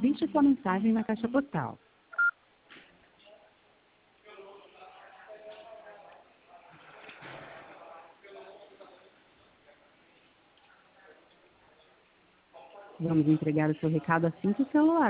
Deixe sua mensagem na caixa postal. Vamos entregar o seu recado assim que o celular